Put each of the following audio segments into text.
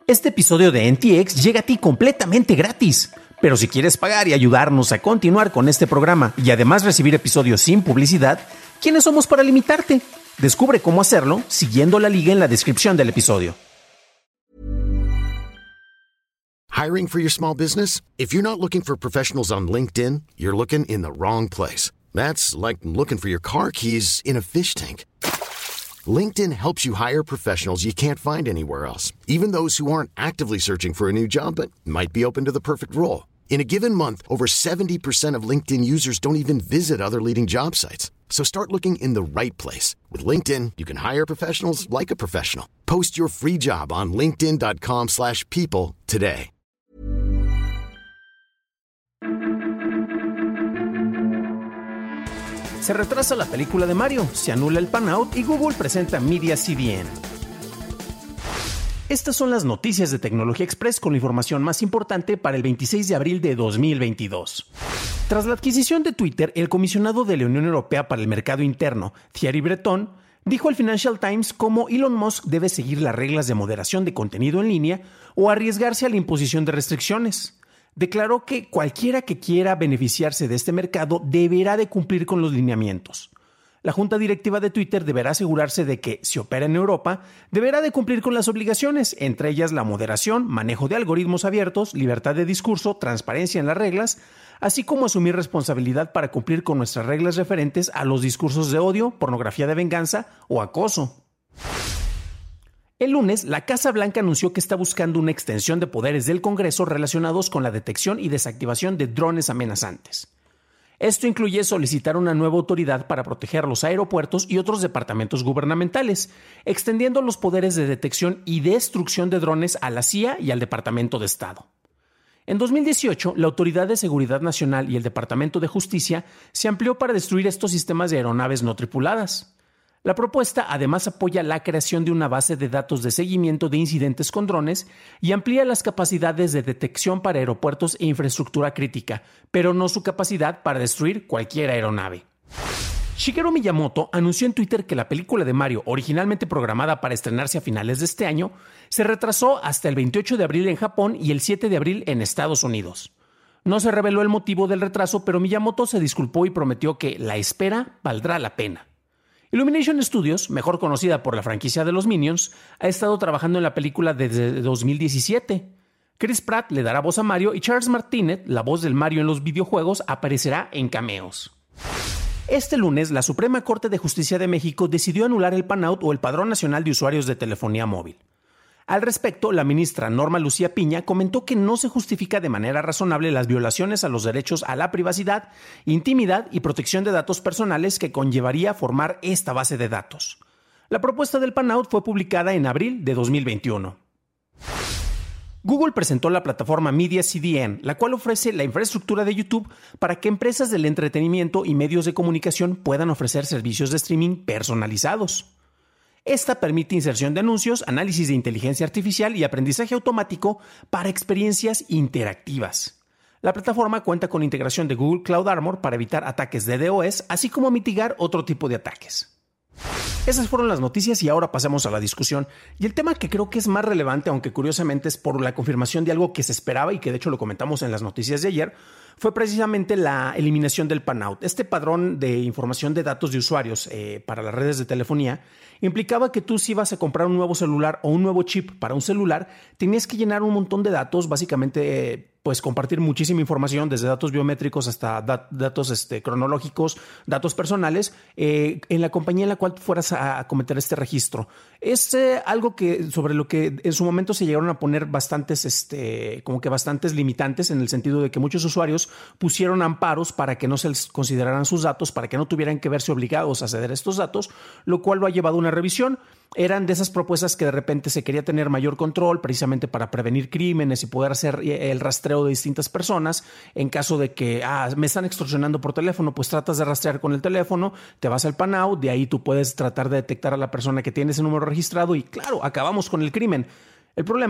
Este episodio de NTX llega a ti completamente gratis. Pero si quieres pagar y ayudarnos a continuar con este programa y además recibir episodios sin publicidad, ¿quiénes somos para limitarte? Descubre cómo hacerlo siguiendo la liga en la descripción del episodio. Hiring for your small business? If you're not looking for professionals on LinkedIn, you're looking in the wrong place. That's like looking for your car keys in a fish tank. LinkedIn helps you hire professionals you can't find anywhere else, even those who aren't actively searching for a new job but might be open to the perfect role. In a given month, over 70% of LinkedIn users don't even visit other leading job sites. So start looking in the right place. With LinkedIn, you can hire professionals like a professional. Post your free job on linkedin.com/people today. Se retrasa la película de Mario, se anula el Pan-Out y Google presenta Media CDN. Estas son las noticias de Tecnología Express con la información más importante para el 26 de abril de 2022. Tras la adquisición de Twitter, el comisionado de la Unión Europea para el Mercado Interno, Thierry Breton, dijo al Financial Times cómo Elon Musk debe seguir las reglas de moderación de contenido en línea o arriesgarse a la imposición de restricciones. Declaró que cualquiera que quiera beneficiarse de este mercado deberá de cumplir con los lineamientos. La junta directiva de Twitter deberá asegurarse de que, si opera en Europa, deberá de cumplir con las obligaciones, entre ellas la moderación, manejo de algoritmos abiertos, libertad de discurso, transparencia en las reglas, así como asumir responsabilidad para cumplir con nuestras reglas referentes a los discursos de odio, pornografía de venganza o acoso. El lunes, la Casa Blanca anunció que está buscando una extensión de poderes del Congreso relacionados con la detección y desactivación de drones amenazantes. Esto incluye solicitar una nueva autoridad para proteger los aeropuertos y otros departamentos gubernamentales, extendiendo los poderes de detección y destrucción de drones a la CIA y al Departamento de Estado. En 2018, la Autoridad de Seguridad Nacional y el Departamento de Justicia se amplió para destruir estos sistemas de aeronaves no tripuladas. La propuesta además apoya la creación de una base de datos de seguimiento de incidentes con drones y amplía las capacidades de detección para aeropuertos e infraestructura crítica, pero no su capacidad para destruir cualquier aeronave. Shigeru Miyamoto anunció en Twitter que la película de Mario, originalmente programada para estrenarse a finales de este año, se retrasó hasta el 28 de abril en Japón y el 7 de abril en Estados Unidos. No se reveló el motivo del retraso, pero Miyamoto se disculpó y prometió que la espera valdrá la pena. Illumination Studios, mejor conocida por la franquicia de los Minions, ha estado trabajando en la película desde 2017. Chris Pratt le dará voz a Mario y Charles Martinet, la voz del Mario en los videojuegos, aparecerá en cameos. Este lunes, la Suprema Corte de Justicia de México decidió anular el Pan-Out o el Padrón Nacional de Usuarios de Telefonía Móvil. Al respecto, la ministra Norma Lucía Piña comentó que no se justifica de manera razonable las violaciones a los derechos a la privacidad, intimidad y protección de datos personales que conllevaría formar esta base de datos. La propuesta del Pan-Out fue publicada en abril de 2021. Google presentó la plataforma Media CDN, la cual ofrece la infraestructura de YouTube para que empresas del entretenimiento y medios de comunicación puedan ofrecer servicios de streaming personalizados. Esta permite inserción de anuncios, análisis de inteligencia artificial y aprendizaje automático para experiencias interactivas. La plataforma cuenta con integración de Google Cloud Armor para evitar ataques de DOS, así como mitigar otro tipo de ataques. Esas fueron las noticias y ahora pasamos a la discusión. Y el tema que creo que es más relevante, aunque curiosamente es por la confirmación de algo que se esperaba y que de hecho lo comentamos en las noticias de ayer, fue precisamente la eliminación del Pan-Out. Este padrón de información de datos de usuarios para las redes de telefonía implicaba que tú, si ibas a comprar un nuevo celular o un nuevo chip para un celular, tenías que llenar un montón de datos, básicamente pues compartir muchísima información, desde datos biométricos hasta datos cronológicos, datos personales, en la compañía en la cual fueras a cometer este registro. Es algo que sobre lo que en su momento se llegaron a poner bastantes limitantes, en el sentido de que muchos usuarios pusieron amparos para que no se les consideraran sus datos, para que no tuvieran que verse obligados a ceder estos datos, lo cual lo ha llevado a una revisión. Eran de esas propuestas que de repente se quería tener mayor control, precisamente para prevenir crímenes y poder hacer el rastreo de distintas personas. En caso de que me están extorsionando por teléfono, pues tratas de rastrear con el teléfono, te vas al Pan-Out, de ahí tú puedes tratar de detectar a la persona que tiene ese número registrado y claro, acabamos con el crimen. El problema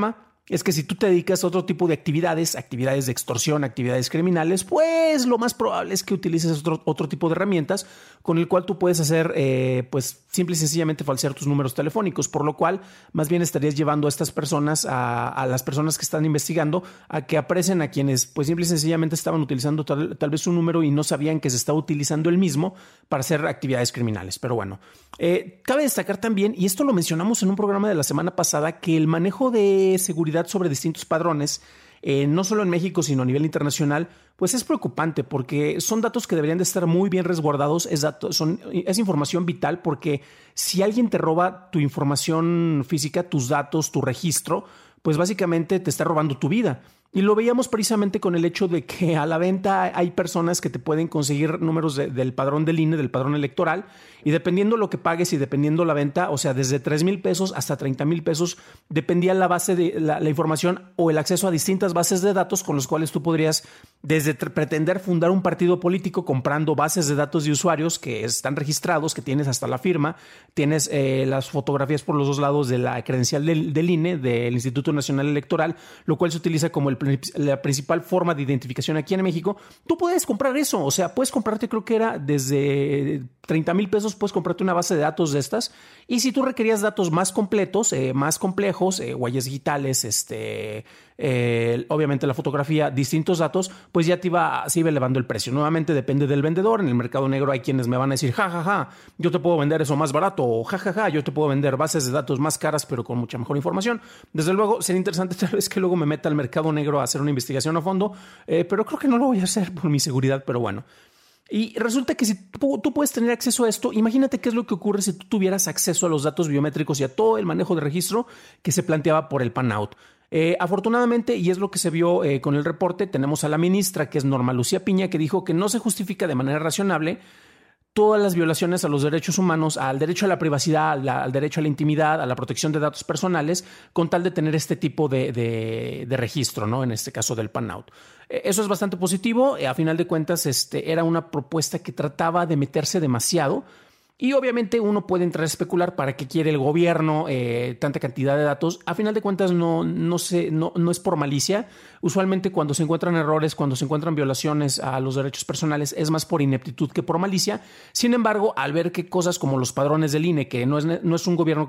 es que si tú te dedicas a otro tipo de actividades de extorsión, actividades criminales, pues lo más probable es que utilices otro tipo de herramientas con el cual tú puedes hacer, pues simple y sencillamente falsear tus números telefónicos, por lo cual más bien estarías llevando a estas personas, a las personas que están investigando, a que aprecien a quienes pues simple y sencillamente estaban utilizando tal vez un número y no sabían que se estaba utilizando el mismo para hacer actividades criminales. Pero bueno, cabe destacar también, y esto lo mencionamos en un programa de la semana pasada, que el manejo de seguridad sobre distintos padrones, no solo en México, sino a nivel internacional, pues es preocupante porque son datos que deberían de estar muy bien resguardados, es información vital, porque si alguien te roba tu información física, tus datos, tu registro, pues básicamente te está robando tu vida. Y lo veíamos precisamente con el hecho de que a la venta hay personas que te pueden conseguir números del padrón del INE, del padrón electoral, y dependiendo lo que pagues y dependiendo la venta, o sea, desde 3,000 pesos hasta 30,000 pesos, dependía la base de la información o el acceso a distintas bases de datos con los cuales tú podrías desde pretender fundar un partido político comprando bases de datos de usuarios que están registrados, que tienes hasta la firma, tienes las fotografías por los dos lados de la credencial del INE, del Instituto Nacional Electoral, lo cual se utiliza como la principal forma de identificación aquí en México. Tú puedes comprar eso, o sea, puedes comprarte, creo que era desde 30,000 pesos, puedes comprarte una base de datos de estas, y si tú requerías datos más completos, más complejos, huellas digitales, obviamente la fotografía, distintos datos, pues ya se iba elevando el precio. Nuevamente depende del vendedor. En el mercado negro hay quienes me van a decir, ja, yo te puedo vender eso más barato, o ja, yo te puedo vender bases de datos más caras pero con mucha mejor información. Desde luego sería interesante tal vez que luego me meta al mercado negro a hacer una investigación a fondo, pero creo que no lo voy a hacer por mi seguridad, pero bueno. Y resulta que si tú puedes tener acceso a esto, imagínate qué es lo que ocurre si tú tuvieras acceso a los datos biométricos y a todo el manejo de registro que se planteaba por el PAN-Out. Afortunadamente, y es lo que se vio con el reporte, tenemos a la ministra, que es Norma Lucía Piña, que dijo que no se justifica de manera razonable todas las violaciones a los derechos humanos, al derecho a la privacidad, al derecho a la intimidad, a la protección de datos personales, con tal de tener este tipo de registro, ¿no? En este caso del PAN-Out. Eso es bastante positivo. A final de cuentas, era una propuesta que trataba de meterse demasiado. Y obviamente uno puede entrar a especular para qué quiere el gobierno tanta cantidad de datos. A final de cuentas no es por malicia. Usualmente cuando se encuentran errores, cuando se encuentran violaciones a los derechos personales, es más por ineptitud que por malicia. Sin embargo, al ver que cosas como los padrones del INE, que no es un gobierno,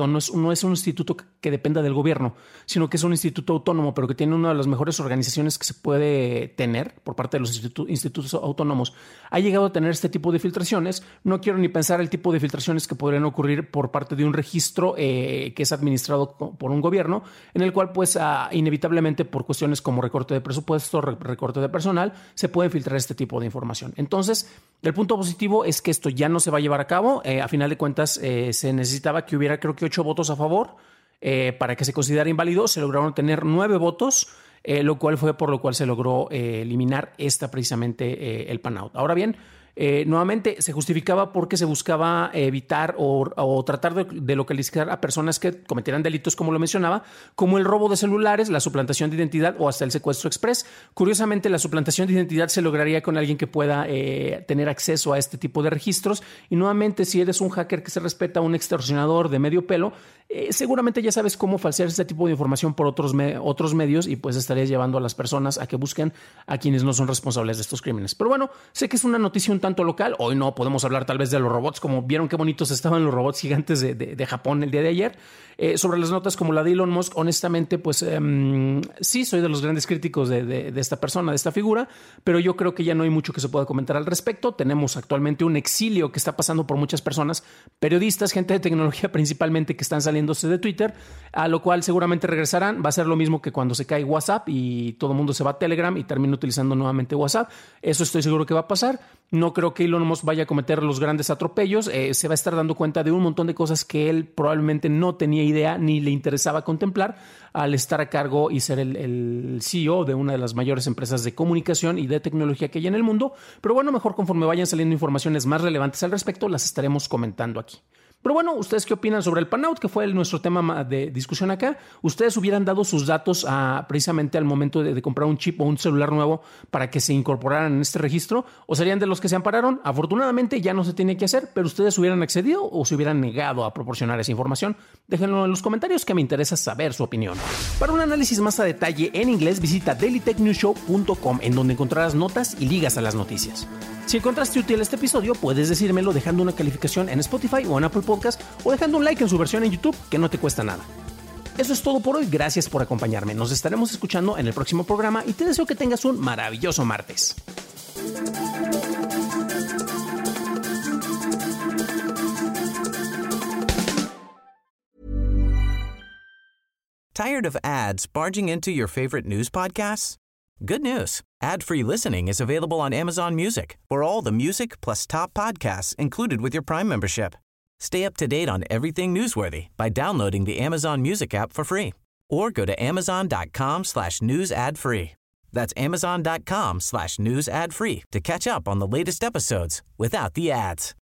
no es un instituto que dependa del gobierno, sino que es un instituto autónomo, pero que tiene una de las mejores organizaciones que se puede tener por parte de los institutos autónomos, ha llegado a tener este tipo de filtraciones. No quiero ni pensar el tipo de filtraciones que podrían ocurrir por parte de un registro que es administrado por un gobierno, en el cual pues inevitablemente por cuestiones como recorte de presupuesto, recorte de personal, se puede filtrar este tipo de información. Entonces, el punto positivo es que esto ya no se va a llevar a cabo. A final de cuentas, se necesitaba que hubiera creo que 8 votos a favor para que se considerara inválido. Se lograron tener 9 votos, lo cual fue por lo cual se logró eliminar precisamente el PAN-Out. Ahora bien, nuevamente se justificaba porque se buscaba evitar o tratar de localizar a personas que cometieran delitos, como lo mencionaba, como el robo de celulares, la suplantación de identidad o hasta el secuestro express. Curiosamente, la suplantación de identidad se lograría con alguien que pueda tener acceso a este tipo de registros. Y nuevamente, si eres un hacker que se respeta, un extorsionador de medio pelo, seguramente ya sabes cómo falsear este tipo de información por otros medios, y pues estarías llevando a las personas a que busquen a quienes no son responsables de estos crímenes. Pero bueno, sé que es una noticia un tanto local. Hoy no podemos hablar tal vez de los robots, como vieron qué bonitos estaban los robots gigantes de Japón el día de ayer. Sobre las notas como la de Elon Musk, honestamente, pues sí, soy de los grandes críticos de esta persona, de esta figura, pero yo creo que ya no hay mucho que se pueda comentar al respecto. Tenemos actualmente un exilio que está pasando por muchas personas, periodistas, gente de tecnología principalmente, que están saliéndose de Twitter, a lo cual seguramente regresarán. Va a ser lo mismo que cuando se cae WhatsApp y todo el mundo se va a Telegram y termina utilizando nuevamente WhatsApp. Eso estoy seguro que va a pasar. No creo que Elon Musk vaya a cometer los grandes atropellos. Se va a estar dando cuenta de un montón de cosas que él probablemente no tenía idea ni le interesaba contemplar al estar a cargo y ser el CEO de una de las mayores empresas de comunicación y de tecnología que hay en el mundo. Pero bueno, mejor conforme vayan saliendo informaciones más relevantes al respecto, las estaremos comentando aquí. Pero bueno, ¿ustedes qué opinan sobre el pan-out, que fue nuestro tema de discusión acá? ¿Ustedes hubieran dado sus datos precisamente al momento de comprar un chip o un celular nuevo para que se incorporaran en este registro? ¿O serían de los que se ampararon? Afortunadamente ya no se tiene que hacer, pero ¿ustedes hubieran accedido o se hubieran negado a proporcionar esa información? Déjenlo en los comentarios, que me interesa saber su opinión. Para un análisis más a detalle en inglés, visita dailytechnewsshow.com, en donde encontrarás notas y ligas a las noticias. Si encontraste útil este episodio, puedes decírmelo dejando una calificación en Spotify o en Apple Podcast, o dejando un like en su versión en YouTube, que no te cuesta nada. Eso es todo por hoy, gracias por acompañarme. Nos estaremos escuchando en el próximo programa y te deseo que tengas un maravilloso martes. Tired of ads barging into your favorite news podcasts? Good news. Ad-free listening is available on Amazon Music for all the music plus top podcasts included with your Prime membership. Stay up to date on everything newsworthy by downloading the Amazon Music app for free or go to amazon.com/news ad free. That's amazon.com/news ad free to catch up on the latest episodes without the ads.